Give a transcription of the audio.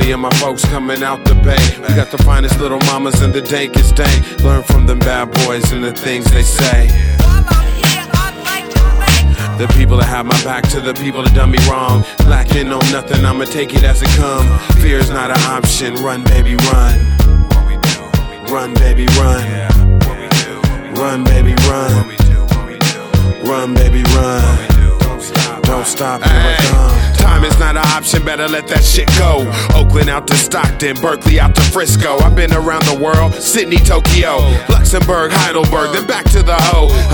me and my folks coming out the bay. We got the finest little mamas and the dankest dank. Learn from them bad boys and the things they say. The people that have my back to the people that done me wrong. Lacking on nothing, I'ma take it as it come. Fear's not an option, run baby run. Run baby run. Run baby run. Run baby run. Don't stop, here I come. Time is not an option, better let that shit go. Oakland out to Stockton, Berkeley out to Frisco. I've been around the world, Sydney, Tokyo, Luxembourg, Heidelberg, then back to the O.